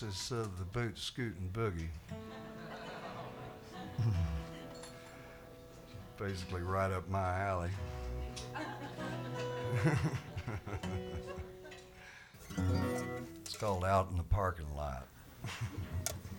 Is the boot scooting boogie. Basically right up my alley. It's called Out in the Parking Lot.